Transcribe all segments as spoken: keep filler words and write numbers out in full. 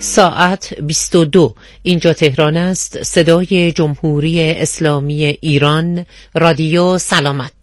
ساعت بیست و دو. اینجا تهران است. صدای جمهوری اسلامی ایران، رادیو سلامت.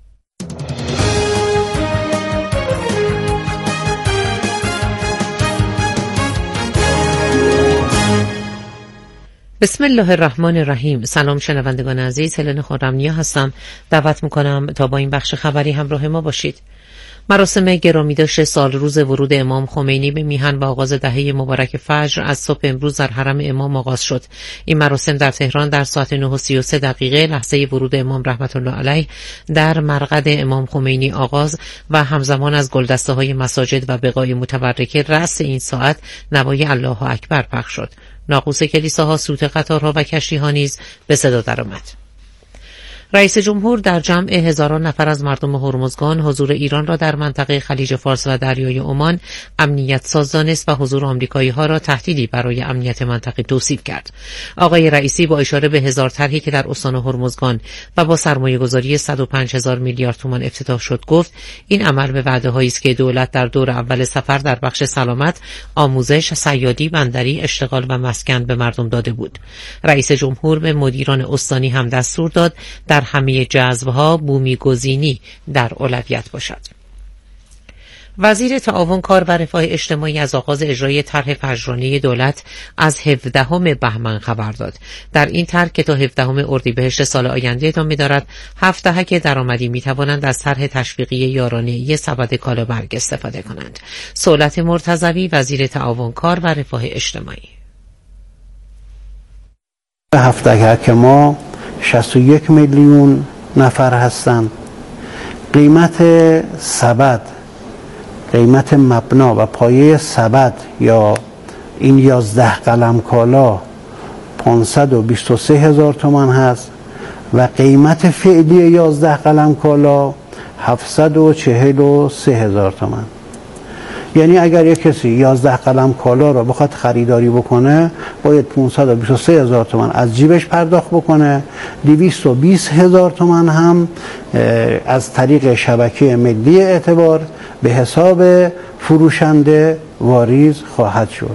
بسم الله الرحمن الرحیم. سلام شنوندگان عزیز، هلن خرمنیا هستم. دعوت میکنم تا با این بخش خبری همراه ما باشید. مراسم گرامیداشت سال روز ورود امام خمینی به میهن و آغاز دهه مبارک فجر از صبح امروز در حرم امام آغاز شد. این مراسم در تهران در ساعت نه و سی و سه دقیقه لحظه ورود امام رحمت الله علیه در مرقد امام خمینی آغاز و همزمان از گلدسته های مساجد و بقای متبرکه رأس این ساعت نوای الله اکبر پخش شد. ناقوس کلیساها، سوت قطارها و کشتی‌ها نیز به صدا درآمد. رئیس جمهور در جمع هزاران نفر از مردم هرمزگان حضور ایران را در منطقه خلیج فارس و دریای عمان امنیت ساز دانست و حضور آمریکایی‌ها را تهدیدی برای امنیت منطقه توصیف کرد. آقای رئیسی با اشاره به هزار طرحی که در استان هرمزگان و با سرمایه‌گذاری صد و پنج هزار میلیارد تومان افتتاح شد گفت این عمل به وعده‌هایی است که دولت در دور اول سفر در بخش سلامت، آموزش، صیادی، بندری، اشتغال و مسکن به مردم داده بود. رئیس جمهور به مدیران استانی هم دستور داد در همه جذب‌ها بومی‌گزینی در اولویت باشد. وزیر تعاون، کار و رفاه اجتماعی از آغاز اجرای طرح پژوهشی دولت از هفدهم بهمن خبر داد. در این طرح که تا هفدهم اردیبهشت سال آینده ادامه دارد، هفت دهک درآمدی می‌توانند از طرح تشویقی یارانه‌ای سبد کالابرگ استفاده کنند. سهولت مرتضوی، وزیر تعاون، کار و رفاه اجتماعی: هفت دهک ما شصت و یک میلیون نفر هستند. قیمت سبد، قیمت مبنا و پایه سبد یا این یازده قلم کالا پانصد و بیست و سه هزار تومان هست و قیمت فعلی یازده قلم کالا هفتصد و چهل و سه هزار تومان. یعنی اگر یک کسی یازده قلم کالا را بخواد خریداری بکنه باید پانصد و بیست و سه هزار تومان از جیبش پرداخت بکنه. دویست و بیست هزار تومان هم از طریق شبکه ملی اعتبار به حساب فروشنده واریز خواهد شد.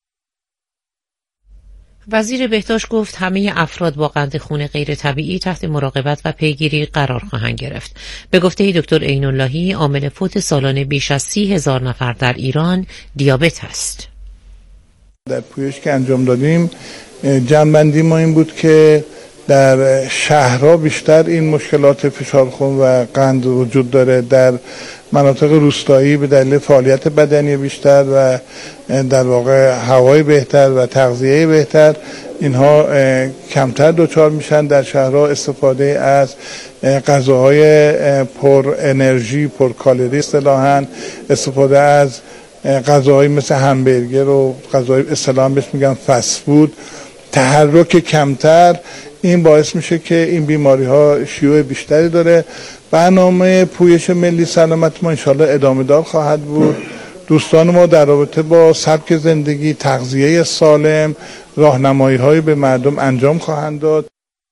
وزیر بهداشت گفت همه افراد با قند خون غیر طبیعی تحت مراقبت و پیگیری قرار خواهند گرفت. به گفته دکتر عین اللهی، عامل فوت سالانه بیش از سی هزار نفر در ایران دیابت است. در پویش که انجام دادیم جنبندی ما این بود که در شهرها بیشتر این مشکلات فشار خون و قند وجود داره، در مناطق روستایی به دلیل فعالیت بدنی بیشتر و در واقع هوای بهتر و تغذیه بهتر اینها کمتر دچار میشن. در شهرها استفاده از غذاهای پر انرژی، پر کالری اصطلاحاً، استفاده از غذاهای مثل همبرگر و غذاهای اصطلاحاً بهش میگن فست فود، تحرک کمتر، این باعث میشه که این بیماری ها شیوع بیشتری داره. برنامه پویش ملی سلامت ما انشالله ادامه دار خواهد بود. دوستان ما در رابطه با سبک زندگی، تغذیه سالم، راهنمایی های به مردم انجام خواهند داد.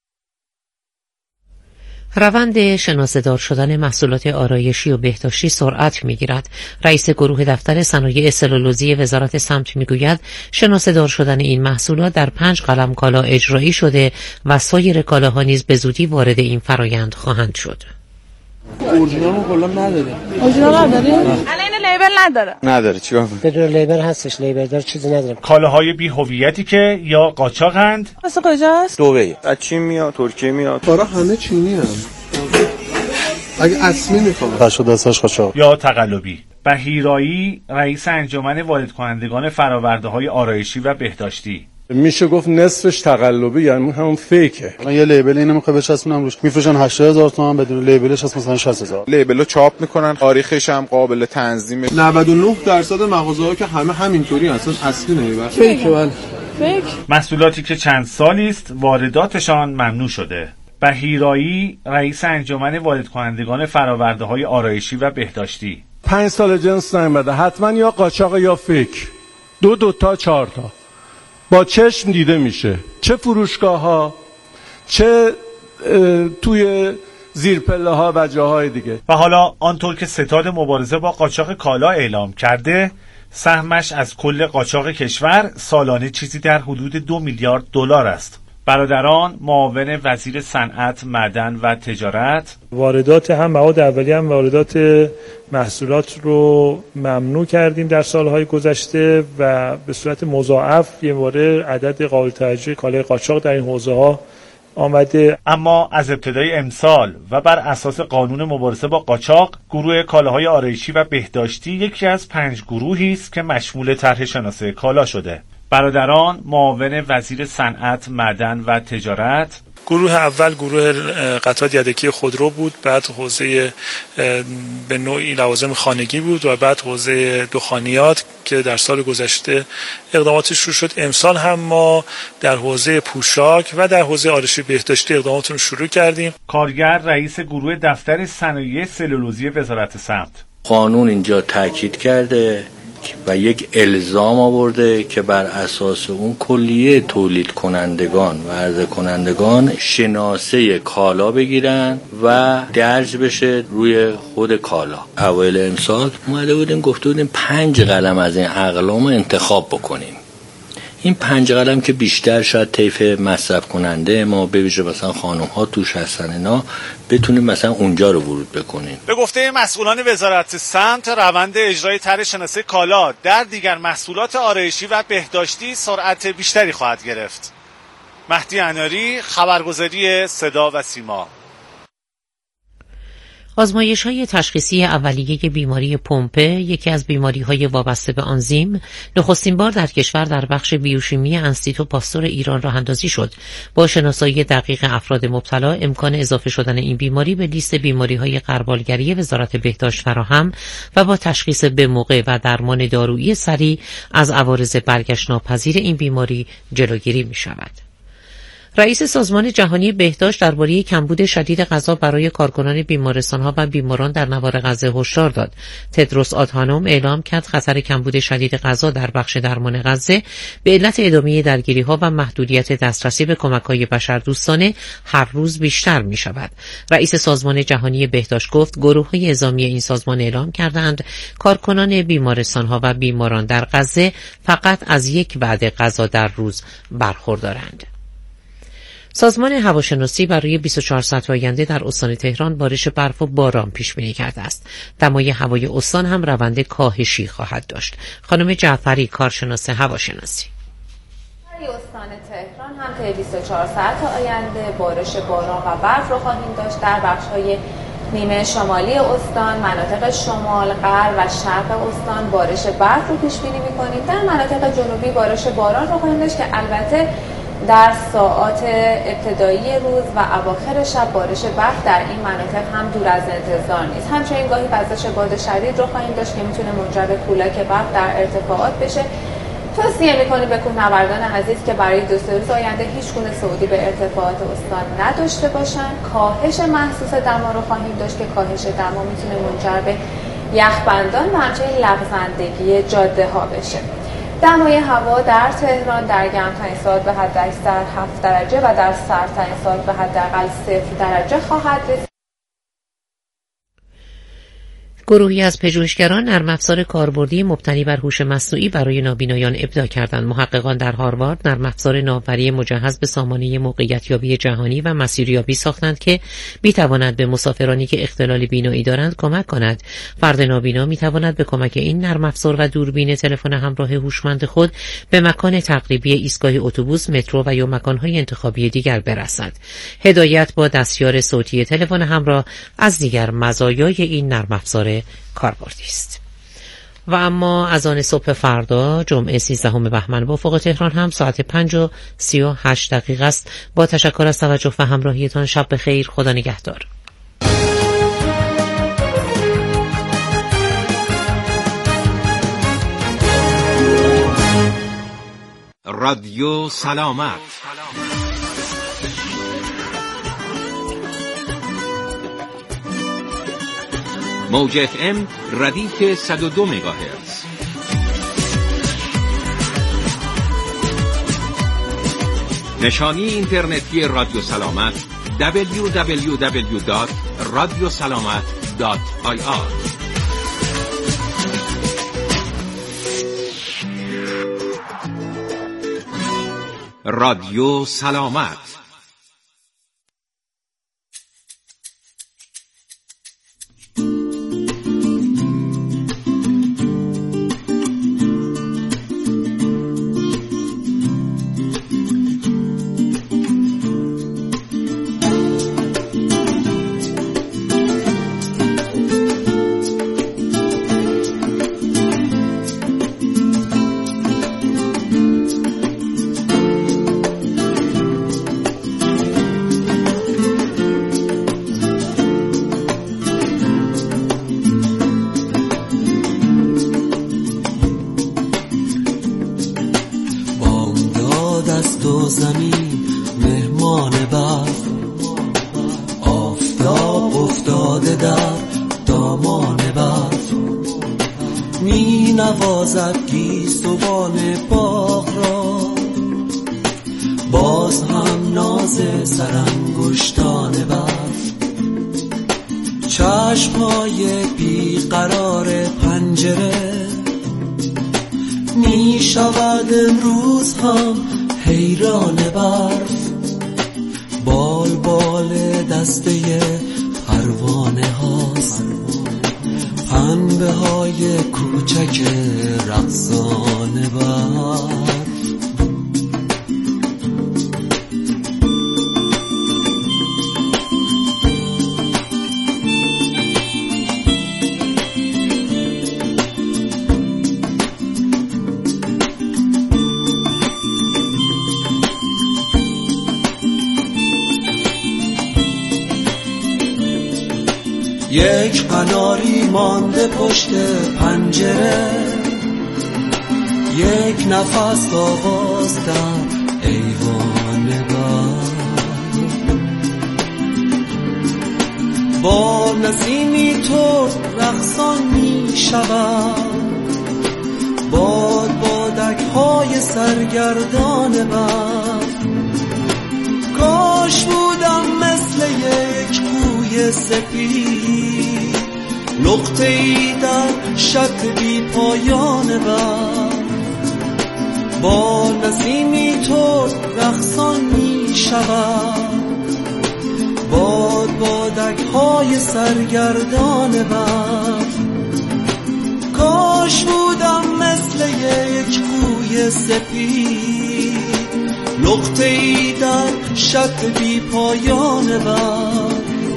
روند شناسه‌دار شدن محصولات آرایشی و بهداشتی سرعت می‌گیرد. رئیس گروه دفتر صنایع سلولوزی وزارت سمت می‌گوید شناسه‌دار شدن این محصولات در پنج قلم کالا اجرایی شده و سایر کالاها نیز به زودی وارد این فرایند خواهند شد. اورجینال کلا نداره. اورجینال نداره؟ الان لیبل نداره. نداره چیکار کنم؟ بدون لیبل هستش، لیبل دار چیزی نداره. کالاهای بی هویتی که یا قاچاقند. واسه کجاست؟ دبی. از چین میاد، ترکیه میاد. کارا همه چینی هست. اگه اصلی میخوام. تاشو دستاش قاچاق. یا تقلبی. بهیرایی، رئیس انجمن وارد کنندگان فرآورده‌های آرایشی و بهداشتی: میشه گفت نصفش تقلبی، یعنی همون فیکه. من یه لیبل اینو میخوام بچسبونم روش، میفروشن هشتاد هزار تومان، بدون لیبلش هست مثلا شصت هزار. لیبلو چاپ میکنن، تاریخش هم قابل تنظیم. نود و نه درصد مغازه‌ها که همه همینطوری هستن، اصلی نمیبرن. فیکه. بله. فیک. محصولاتی که چند سالی است وارداتشان ممنوع شده. بهیرایی، رئیس انجمن وارد کنندگان فرآورده‌های آرایشی و بهداشتی: پنج سال جنس نیامده، حتما یا قاچاق یا فیک. دو دو تا چهار تا. با چشم دیده میشه، چه فروشگاه ها، چه توی زیر پله ها و جاهای دیگه. و حالا آنطور که ستاد مبارزه با قاچاق کالا اعلام کرده، سهمش از کل قاچاق کشور سالانه چیزی در حدود دو میلیارد دلار است. برادران معاون وزیر صنعت، معدن و تجارت واردات هم مواد اولیه هم واردات محصولات رو ممنوع کردیم در سالهای گذشته و به صورت مضاعف یه باره عدد قابل توجهی کالای قاچاق در این حوزه ها آمده. اما از ابتدای امسال و بر اساس قانون مبارزه با قاچاق، گروه کالاهای آرایشی و بهداشتی یکی از پنج گروهی است که مشمول طرح شناسه کالا شده. برادران معاون وزیر صنعت، معدن و تجارت گروه اول گروه قطعات یدکی خودرو بود، بعد حوزه به نوعی لوازم خانگی بود و بعد حوزه دخانیات که در سال گذشته اقداماتش شروع شد. امسال هم ما در حوزه پوشاک و در حوزه آرایشی بهداشتی اقداماتون شروع کردیم. کارگر رئیس گروه دفتر صنایع سلولوزی وزارت سمت: قانون اینجا تاکید کرده و یک الزام آورده که بر اساس اون کلیه تولید کنندگان و عرضه کنندگان شناسه کالا بگیرن و درج بشه روی خود کالا. اوایل امسال اومده بودیم گفته بودیم پنج قلم از این اقلام انتخاب بکنیم. این پنج قلم که بیشتر شاید طیف مصرف کننده ما ببیشه مثلا خانم ها توش هستن اینا بتونیم مثلا اونجا رو ورود بکنیم. به گفته مسئولان وزارت سمت، روند اجرای طرح شناسه کالا در دیگر محصولات آرایشی و بهداشتی سرعت بیشتری خواهد گرفت. مهدی اناری، خبرگزاری صدا و سیما. آزمایش‌های تشخیصی اولیه بیماری پومپه، یکی از بیماری‌های وابسته به آنزیم، نخستین بار در کشور در بخش بیوشیمی انستیتو پاستور ایران راه اندازی شد. با شناسایی دقیق افراد مبتلا، امکان اضافه شدن این بیماری به لیست بیماری‌های غربالگری وزارت بهداشت فراهم و با تشخیص به موقع و درمان دارویی سریع از عوارض برگشت ناپذیر این بیماری جلوگیری می‌شود. رئیس سازمان جهانی بهداشت درباره کمبود شدید غذا برای کارکنان بیمارستان‌ها و بیماران در نوار غزه هشدار داد. تدروس آدهانوم اعلام کرد خطر کمبود شدید غذا در بخش درمان غزه به علت ادامه درگیری‌ها و محدودیت دسترسی به کمک‌های بشردوستانه هر روز بیشتر می‌شود. رئیس سازمان جهانی بهداشت گفت گروه‌های اعزامی این سازمان اعلام کردند کارکنان بیمارستان‌ها و بیماران در غزه فقط از یک وعده غذا در روز برخوردارند. سازمان هواشناسی برای بیست و چهار ساعت آینده در استان تهران بارش برف و باران پیش بینی کرده است. دمای هوای استان هم روند کاهشی خواهد داشت. خانم جعفری، کارشناس هواشناسی: استان تهران هم طی بیست و چهار ساعت آینده بارش باران و برف رو خواهیم داشت. در بخش‌های نیمه شمالی استان، مناطق شمال، غرب و شرق استان بارش برف رو پیش بینی می‌کنیم. در مناطق جنوبی بارش باران رو خواهیم داشت که البته در ساعات ابتدایی روز و اواخر شب بارش برف در این مناطق هم دور از انتظار نیست. همچنین گاهی وزش باد شدید رو خواهیم داشت که میتونه منجر به کولاک برف در ارتفاعات بشه. توصیه میکنیم به کوهنوردان عزیز که برای دو سه روز آینده هیچ گونه صعودی به ارتفاعات استان نداشته باشن. کاهش محسوس دما رو خواهیم داشت که کاهش دما میتونه منجر به یخبندان و همچنین لغزندگی جاده ها بشه. دمای هوا در تهران در گرمترین ساعت به حداکثر هفت درجه و در سردترین ساعت به حداقل صفر درجه خواهد رسید. گروهی از پژوهشگران نرم افزار کاربردی مبتنی بر هوش مصنوعی برای نابینایان ابداع کردند. محققان در هاروارد نرم افزار ناوبری مجهز به سامانه موقعیت‌یابی جهانی و مسیریابی ساختند که می‌تواند به مسافرانی که اختلال بینایی دارند کمک کند. فرد نابینا می‌تواند به کمک این نرم افزار و دوربین تلفن همراه هوشمند خود به مکان تقریبی ایستگاه اتوبوس، مترو و یا مکان‌های انتخابی دیگر برسد. هدایت با دستیار صوتی تلفن همراه از دیگر مزایای این نرم افزار کاربردی است. و اما از آن صبح فردا جمعه سیزدهم بهمن با افق تهران هم ساعت پنج و سی و هشت دقیقه است. با تشکر از توجه و همراهیتان، شب بخیر، خدا نگهدار. رادیو سلامت موج اف ام ردیف صد و دو مگاهرتز. نشانی اینترنتی رادیو سلامت دبلیو دبلیو دبلیو دات رادیو سلامت دات آی آر. رادیو سلامت. یک قناری مانده پشت پنجره، یک نفس آواز در ایوان نگار، با نسیمی تو رقصان می شود، باد بادک های سرگردان بر. کاش بودم مثل یک کوی سپید، نقطه ای در شط بی پایان بر. با نسیمی تو رقصان می شود، باد بادک های سرگردان بر. کاش بودم مثل یک کوی سپید، نقطه ای در شط بی پایان بر.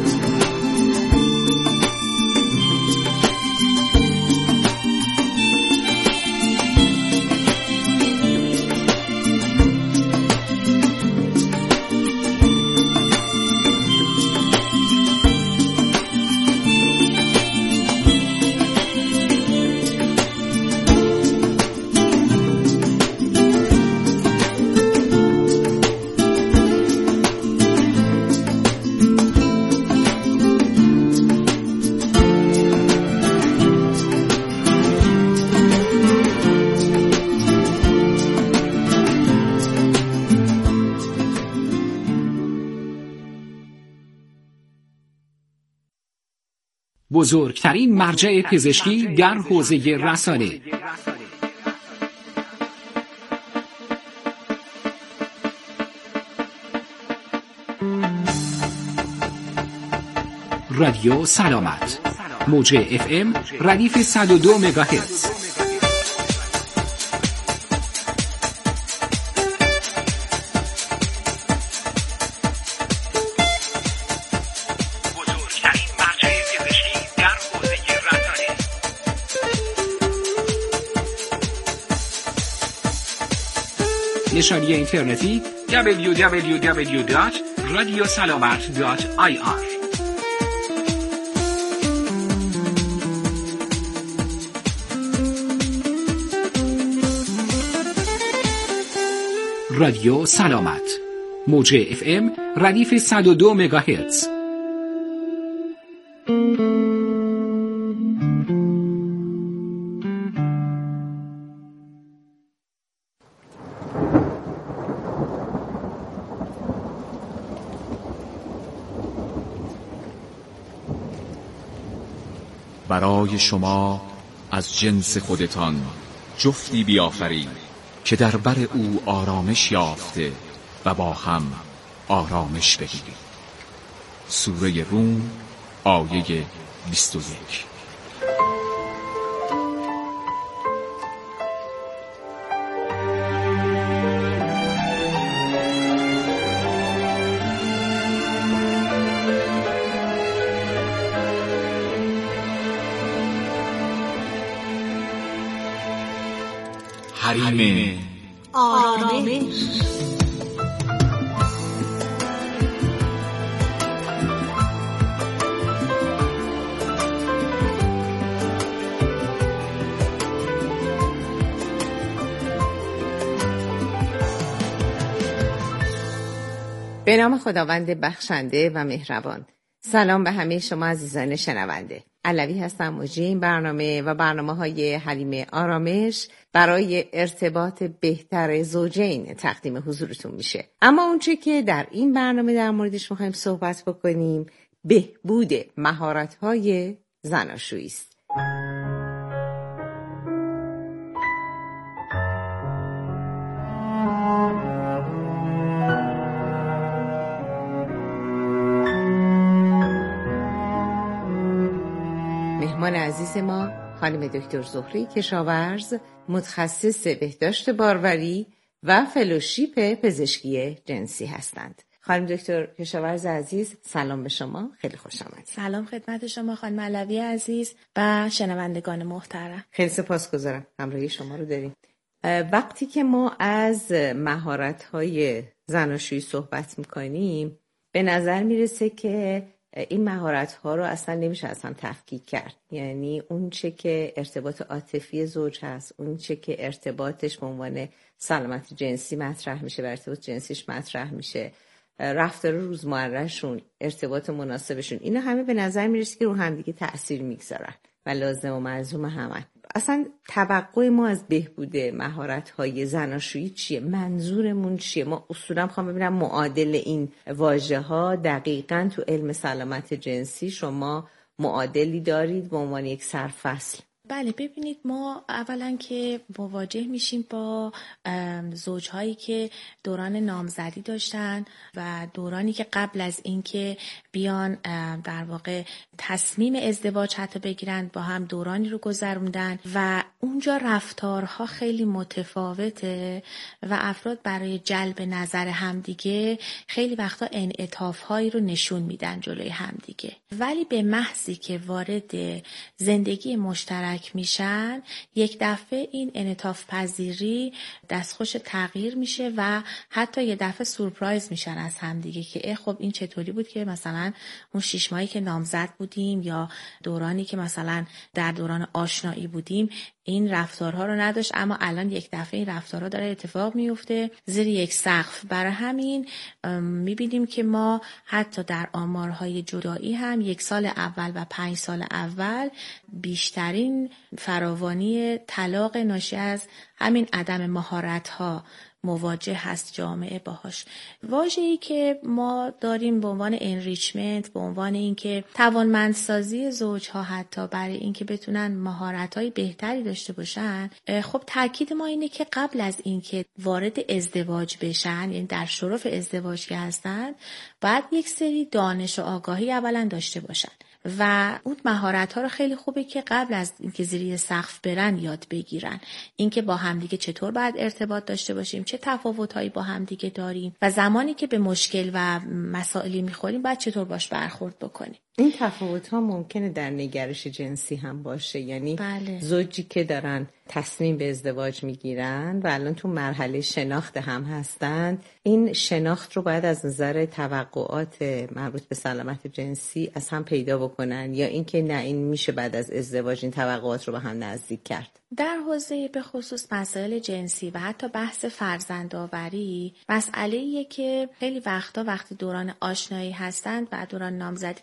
بزرگترین مرجع پزشکی در حوزه رسانه. رادیو سلامت، موج اف ام ردیف صد و دو مگاهرتز. نشانی اینترنتی دبلیو دبلیو دبلیو دات رادیو سلامت دات آی آر. رادیو سلامت، موج اف ام ردیف صد و دو مگاهرتز. برای شما از جنس خودتان جفتی بیافرید که در بر او آرامش یافته و با هم آرامش بگیرید. سوره روم آیه بیست و یک. حریم آرامش. به نام خداوند بخشنده و مهربان. سلام به همه شما عزیزان شنونده. علوی هستم، مجری این برنامه و برنامه‌های حریم آرامش برای ارتباط بهتر زوجین تقدیم حضورتون میشه. اما اونچه که در این برنامه در موردش می‌خوایم صحبت بکنیم بهبود مهارت‌های زناشویی است. مهمان عزیز ما خانم دکتر زهره کشاورز، متخصص بهداشت باروری و فلوشیپ پزشکی جنسی هستند. خانم دکتر کشاورز عزیز، سلام به شما، خیلی خوش آمدید. سلام خدمت شما خانم علوی عزیز و شنوندگان محترم. خیلی سپاسگزارم همراهی شما رو داریم. وقتی که ما از مهارت‌های زناشویی صحبت می‌کنیم به نظر میرسه که این مهارت‌ها رو اصلا نمیشه اصلا تفکیک کرد. یعنی اون چه که ارتباط عاطفی زوج هست، اون چه که ارتباطش به عنوان سلامت جنسی مطرح میشه و ارتباط جنسیش مطرح میشه، رفتار روزمرهشون، ارتباط مناسبشون، اینا همه به نظر میرسه که رو هم دیگه تأثیر میگذارن و لازم و ملزوم همن. اصلا توقع ما از بهبود مهارت‌های زناشویی چیه؟ منظورمون چیه؟ ما اصولا می‌خوام ببینم معادل این واژه‌ها دقیقاً تو علم سلامت جنسی شما معادلی دارید به عنوان یک سرفصل؟ بله، ببینید ما اولا که مواجه میشیم با زوجهایی که دوران نامزدی داشتن و دورانی که قبل از اینکه بیان در واقع تصمیم ازدواج حتی بگیرن با هم دورانی رو گذروندن و اونجا رفتارها خیلی متفاوته و افراد برای جلب نظر همدیگه خیلی وقتا انعطاف‌هایی رو نشون میدن جلوی همدیگه، ولی به محضی که وارد زندگی مشترک میشن یک دفعه این انعطاف پذیری دستخوش تغییر میشه و حتی یه دفعه سورپرایز میشن از همدیگه که اه خب این چطوری بود که مثلا اون شش ماهی که نامزد بودیم یا دورانی که مثلا در دوران آشنایی بودیم این رفتارها رو نداشت، اما الان یک دفعه این رفتارها داره اتفاق میفته زیر یک سقف. برای همین میبینیم که ما حتی در آمارهای جدایی هم یک سال اول و پنج سال اول بیشترین فراوانی طلاق ناشی از همین عدم مهارت‌ها مواجه هست جامعه باهاش. واژه‌ای که ما داریم به عنوان انریچمنت، به عنوان اینکه توانمندسازی زوجها حتی برای اینکه بتونن مهارت‌های بهتری داشته باشن، خب تاکید ما اینه که قبل از اینکه وارد ازدواج بشن، یعنی در شرف ازدواج که هستن، باید یک سری دانش و آگاهی اولا داشته باشن و اون مهارت‌ها رو خیلی خوبه که قبل از اینکه زیر سقف برن یاد بگیرن. اینکه با همدیگه چطور باید ارتباط داشته باشیم، چه تفاوت‌هایی با همدیگه داریم و زمانی که به مشکل و مسائلی می‌خوریم باید چطور باش برخورد بکنیم. این تفاوت‌ها ممکنه در نگرش جنسی هم باشه، یعنی بله. زوجی که دارن تصمیم به ازدواج میگیرن و الان تو مرحله شناخت هم هستند، این شناخت رو باید از نظر توقعات مربوط به سلامت جنسی از هم پیدا بکنن، یا اینکه نه این میشه بعد از ازدواج این توقعات رو به هم نزدیک کرد؟ در حوزه به خصوص مسائل جنسی و حتی بحث فرزندآوری مسئله‌ایه که خیلی وقتا وقتی دوران آشنایی هستند و دوران نامزدی کمتر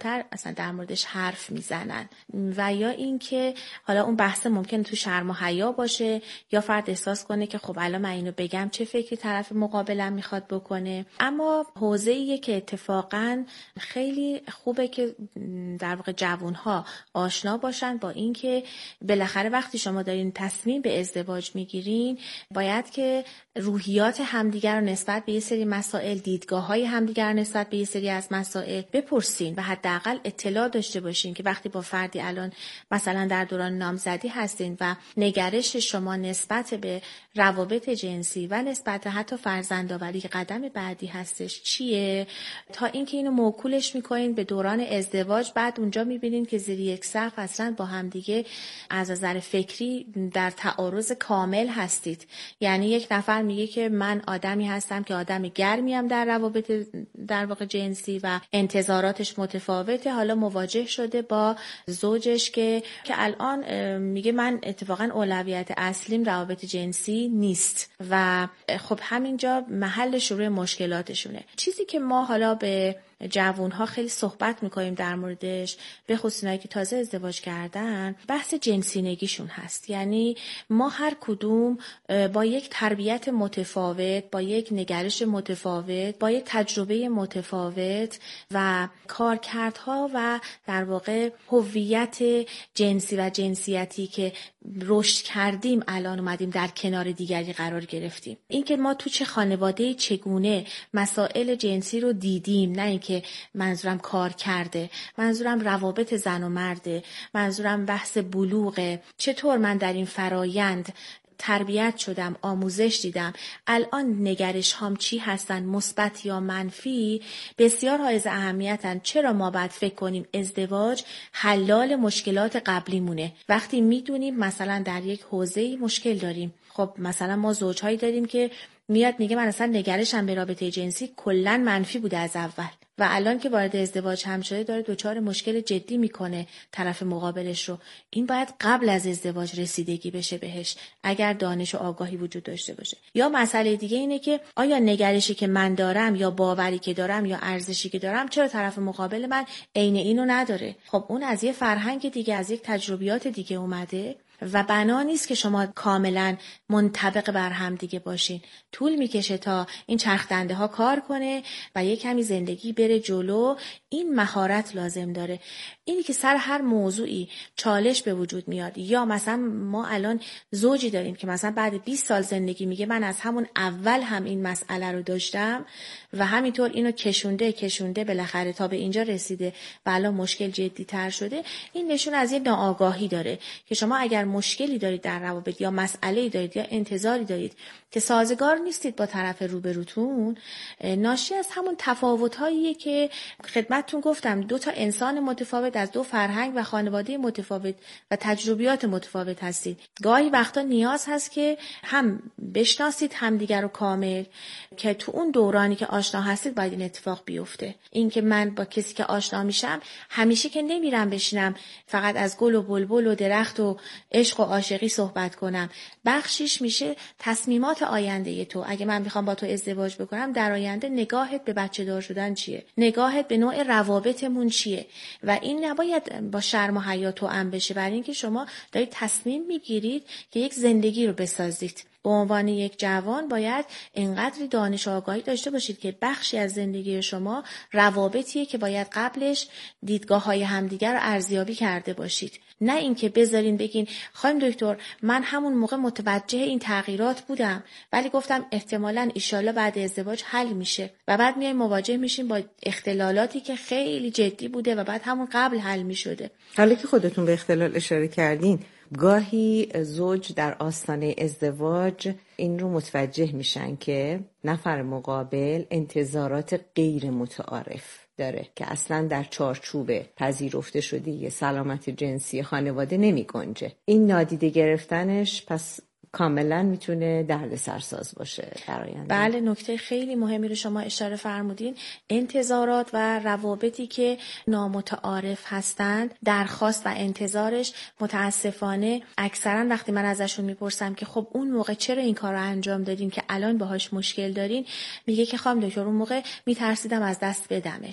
راحت‌تر اصلا در موردش حرف میزنن. و یا اینکه حالا اون بحث ممکنه تو شرم و حیا باشه، یا فرد احساس کنه که خب الان من اینو بگم چه فکری طرف مقابلم میخواد بکنه. اما حوزه‌ایه که اتفاقا خیلی خوبه که در واقع جوانها آشنا باشن با اینکه بالاخره وقتی شما دارین تصمیم به ازدواج میگیرین باید که روحیات همدیگر رو نسبت به یه سری مسائل، دیدگاه‌های همدیگر نسبت به یه سری از مسائل بپرسین و حداقل اطلاع داشته باشین که وقتی با فردی الان مثلا در دوران نامزدی هستین و نگرش شما نسبت به روابط جنسی و نسبت حتی فرزندآوری قدم بعدی هستش چیه، تا اینکه اینو موکولش میکنین به دوران ازدواج. بعد اونجا میبینین که زیر یک سقف اصلا با هم دیگه از نظر فکری در تعارض کامل هستید. یعنی یک نفر میگه که من آدمی هستم که آدم گرمیم در روابط در واقع جنسی و انتظاراتش متفاوته، حالا مواجه شده با زوجش که که الان میگه من اتفاقا اولویت اصلیم روابط جنسی نیست و خب همینجا محل شروع مشکلاتشونه. چیزی که ما حالا به جوانها خیلی صحبت میکنیم در موردش، به خصوص اونایی که تازه ازدواج کردن، بحث جنسینگیشون هست. یعنی ما هر کدوم با یک تربیت متفاوت، با یک نگرش متفاوت، با یک تجربه متفاوت و کارکردها و در واقع هویت جنسی و جنسیتی که رشد کردیم الان اومدیم در کنار دیگری قرار گرفتیم. اینکه ما تو چه خانواده چگونه مسائل جنسی رو دیدیم، نه اینکه منظورم کار کرده، منظورم روابط زن و مرده، منظورم بحث بلوغه، چطور من در این فرایند تربیت شدم، آموزش دیدم، الان نگرش هام چی هستن، مثبت یا منفی، بسیار حائز اهمیتن. چرا ما باید فکر کنیم ازدواج حلال مشکلات قبلیمونه وقتی میدونیم مثلا در یک حوزه مشکل داریم. خب مثلا ما زوجهایی داریم که میاد میگه من اصلا نگرشم به رابطه جنسی کلا منفی بوده از اول و الان که وارد ازدواج هم شده داره دچار مشکل جدی میکنه طرف مقابلش رو. این باید قبل از ازدواج رسیدگی بشه بهش اگر دانش و آگاهی وجود داشته باشه. یا مسئله دیگه اینه که آیا نگرشی که من دارم یا باوری که دارم یا ارزشی که دارم چرا طرف مقابل من عین اینو نداره؟ خب اون از یه فرهنگ دیگه، از یک تجربیات دیگه اومده و بنا نیست که شما کاملا منطبق بر هم دیگه باشین. طول میکشه تا این چرخ دنده ها کار کنه و یک کمی زندگی بره جلو. این مهارت لازم داره. اینی که سر هر موضوعی چالش به وجود میاد، یا مثلا ما الان زوجی داریم که مثلا بعد بیست سال زندگی میگه من از همون اول هم این مسئله رو داشتم و همینطور اینو کشونده کشونده بالاخره تا به اینجا رسیده و الان مشکل جدی تر شده. این نشون از یه ناآگاهی داره که شما اگر مشکلی دارید در روابط یا مسئله‌ای دارید یا انتظاری دارید که سازگار نیستید با طرف روبروتون، ناشی از همون تفاوت‌هاییه که خدمتتون گفتم. دو تا انسان متفاوت از دو فرهنگ و خانواده متفاوت و تجربیات متفاوت هستید. گاهی وقتا نیاز هست که هم بشناسید همدیگر رو کامل، که تو اون دورانی که آشنا هستید باید این اتفاق بیفته. این که من با کسی که آشنا میشم همیشه که نمیرم بشینم فقط از گل و بلبل و درخت و عشق و عاشقی صحبت کنم. بخشیش میشه تصمیمات آینده تو. اگه من میخوام با تو ازدواج بکنم، در آینده نگاهت به بچه دار شدن چیه؟ نگاهت به نوع روابطمون چیه؟ و این نباید با شرم و حیا توأم بشه، برای اینکه شما دارید تصمیم میگیرید که یک زندگی رو بسازید. به عنوان یک جوان باید اینقدری دانش و آگاهی داشته باشید که بخشی از زندگی شما روابطیه که باید قبلش دیدگاه‌های همدیگر رو ارزیابی کرده باشید. نه اینکه بذارین بگین خانم دکتر من همون موقع متوجه این تغییرات بودم ولی گفتم احتمالاً ایشالله بعد ازدواج حل میشه، و بعد میایم مواجه میشیم با اختلالاتی که خیلی جدی بوده و بعد همون قبل حل میشده. حالا که خودتون به اختلال اشاره کردین، گاهی زوج در آستانه ازدواج این رو متوجه میشن که نفر مقابل انتظارات غیر متعارف داره که اصلا در چارچوب پذیرفته شده سلامت جنسی خانواده نمی گنجه. این نادیده گرفتنش پس کاملا میتونه دردسرساز باشه در آینده. بله، نکته خیلی مهمی رو شما اشاره فرمودین. انتظارات و روابطی که نامتعارف هستند، درخواست و انتظارش متاسفانه اکثرا وقتی من ازشون میپرسم که خب اون موقع چرا این کار رو انجام دادین که الان باهاش مشکل دارین، میگه که خانم دکتر اون موقع میترسیدم از دست بدمش.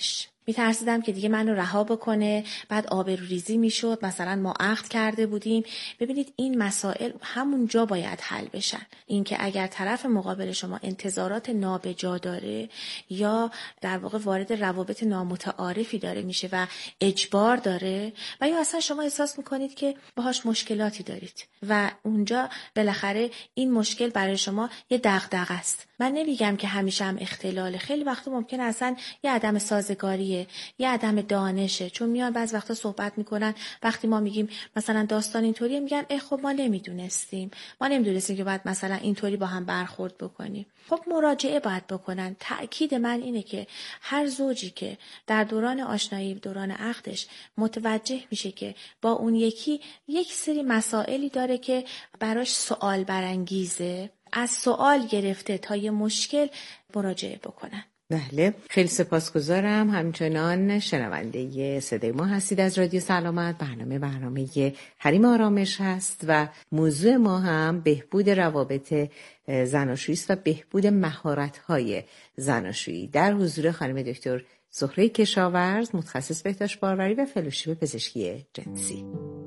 میترسیدم که دیگه منو رها بکنه، بعد آبروریزی میشد، مثلا ما عقد کرده بودیم. ببینید این مسائل همونجا باید حل بشن. اینکه اگر طرف مقابل شما انتظارات نابجا داره یا در واقع وارد روابط نامتعارفی داره میشه و اجبار داره و یا اصلا شما احساس میکنید که باهاش مشکلاتی دارید و اونجا بالاخره این مشکل برای شما یه دغدغه است. من نمیگم که همیشه هم اختلال، خیلی وقتا ممکنه اصلا یه عدم سازگاریه، یه عدم دانشه، چون میان بعض وقتا صحبت میکنن وقتی ما میگیم مثلا داستان اینطوریه میگن اه خب ما نمیدونستیم ما نمیدونستیم که باید مثلا اینطوری با هم برخورد بکنیم. خب مراجعه باید بکنن. تأکید من اینه که هر زوجی که در دوران آشنایی دوران عقدش متوجه میشه که با اون یکی یک سری مسائلی داره که براش سوال برانگیزه، از سوال گرفته تا یه مشکل مراجعه بکنن. بله، خیلی سپاسگزارم. همچنان شنونده صدای ما هستید از رادیو سلامت. برنامه برنامه حریم آرامش هست و موضوع ما هم بهبود روابط زناشویی است و بهبود مهارت‌های زناشویی در حضور خانم دکتر زهره کشاورز، متخصص بهداشت باروری و فلوشیپ پزشکی جنسی.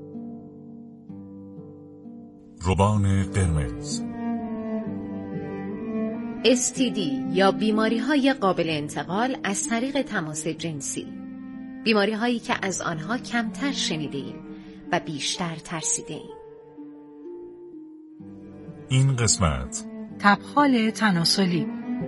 روبان قرمز. اس تی دی یا بیماری‌های قابل انتقال از طریق تماس جنسی، بیماری‌هایی که از آنها کمتر شنیده‌ایم و بیشتر ترسیده‌ایم. این قسمت تبخال تناسلی.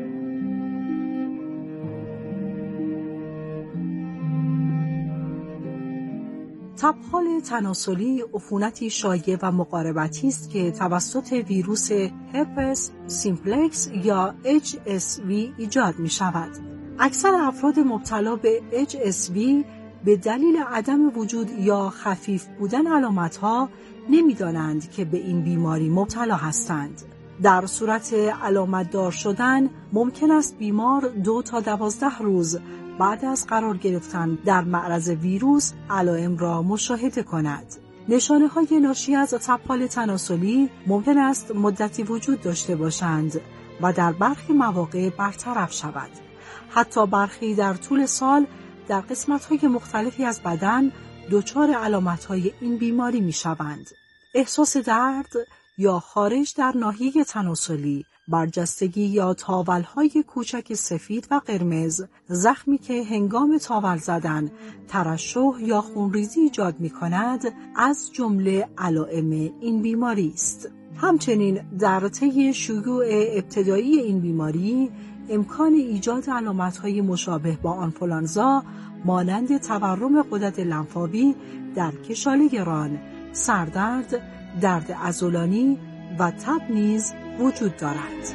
تبخال تناسلی عفونتی شایع و مقاربتی است که توسط ویروس هرپس سیمپلکس یا اچ اس وی ایجاد می شود. اکثر افراد مبتلا به اچ اس وی به دلیل عدم وجود یا خفیف بودن علامتها نمی دانند که به این بیماری مبتلا هستند. در صورت علامت دار شدن ممکن است بیمار دو تا دوازده روز بعد از قرار گرفتن در معرض ویروس علائم را مشاهده کند. نشانه های ناشی از تبخال تناسلی ممکن است مدتی وجود داشته باشند و در برخی مواقع برطرف شود. حتی برخی در طول سال در قسمت های مختلفی از بدن دچار علامت های این بیماری می شوند. احساس درد یا خارش در ناحیه تناسلی، برجستگی یا تاول‌های کوچک سفید و قرمز، زخمی که هنگام تاول زدن ترشح یا خونریزی ایجاد می‌کند از جمله علائم این بیماری است. همچنین در طی شیوع ابتدایی این بیماری امکان ایجاد علامت‌های مشابه با آنفولانزا مانند تورم غدد لنفاوی در کشاله ران، سردرد، درد عضلانی و تب نیز وجود دارد.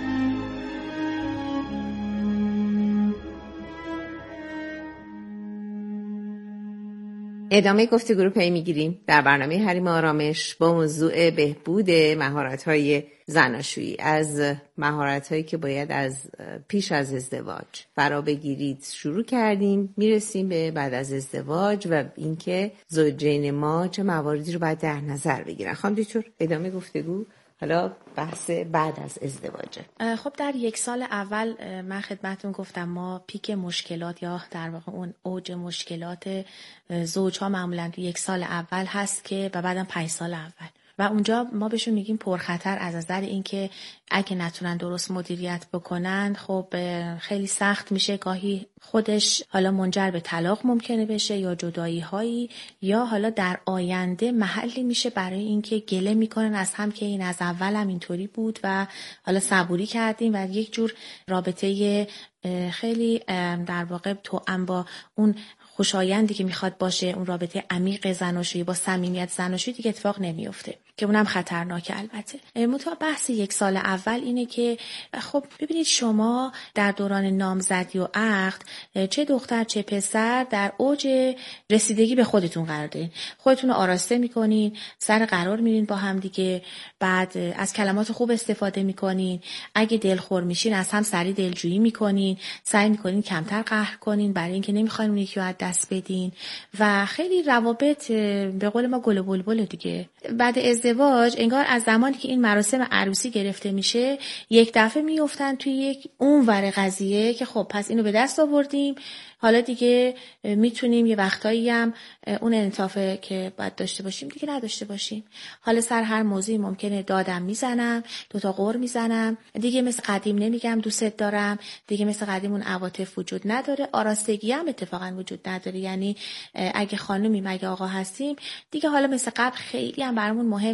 ادامه گفتگو رو پی میگیریم در برنامه حریم آرامش با موضوع بهبود مهارت‌های زناشویی. از مهارت‌هایی که باید از پیش از ازدواج فرا بگیرید شروع کردیم، میرسیم به بعد از ازدواج و اینکه زوجین ما چه مواردی رو باید در نظر بگیرن. خانم دکتر ادامه گفتگو حالا بحث بعد از ازدواجه. خب در یک سال اول من خدمتتون گفتم ما پیک مشکلات یا در واقع اون اوج مشکلات زوجها معمولا تو یک سال اول هست که و بعدم پنج سال اول و اونجا ما بهشون میگیم پرخطر از نظر اینکه اگه نتونن درست مدیریت بکنن خب خیلی سخت میشه، گاهی خودش حالا منجر به طلاق ممکنه بشه یا جدایی هایی یا حالا در آینده محلی میشه برای اینکه گله میکنن از هم که این از اول هم اینطوری بود و حالا صبوری کردیم و یک جور رابطه خیلی در واقع توأم با اون خوشایندی که میخواد باشه، اون رابطه عمیق زناشویی با صمیمیت زناشویی دیگه اتفاق نمیفته که اونم خطرناکه. البته متأ بحث یک سال اول اینه که خب ببینید شما در دوران نامزدی و عقد چه دختر چه پسر در اوج رسیدگی به خودتون قرار دارین، خودتون رو آراسته میکنین، سر قرار میرین با هم دیگه، بعد از کلمات خوب استفاده میکنین، اگه دلخور میشین از هم سریع دلجویی میکنین، سعی میکنین کمتر قهر کنین برای اینکه نمیخواین اون یکی رو از دست بدین و خیلی روابط به قول ما گل و بلبل دیگه. بعد از ازدواج انگار از زمانی که این مراسم عروسی گرفته میشه یک دفعه میافتن توی یک اونور قضیه که خب پس اینو به دست آوردیم، حالا دیگه میتونیم یه وقتایی هم اون انعطافه که باید داشته باشیم دیگه نداشته باشیم. حالا سر هر موضوعی ممکنه دادم میزنم، دوتا غر میزنم، دیگه مثل قدیم نمیگم دوست دارم، دیگه مثل قدیم اون عواطف وجود نداره، آراستگی هم اتفاقا وجود نداره. یعنی اگه خانومی مگه آقا هستیم دیگه حالا مثل قبل خیلی هم برامون مهم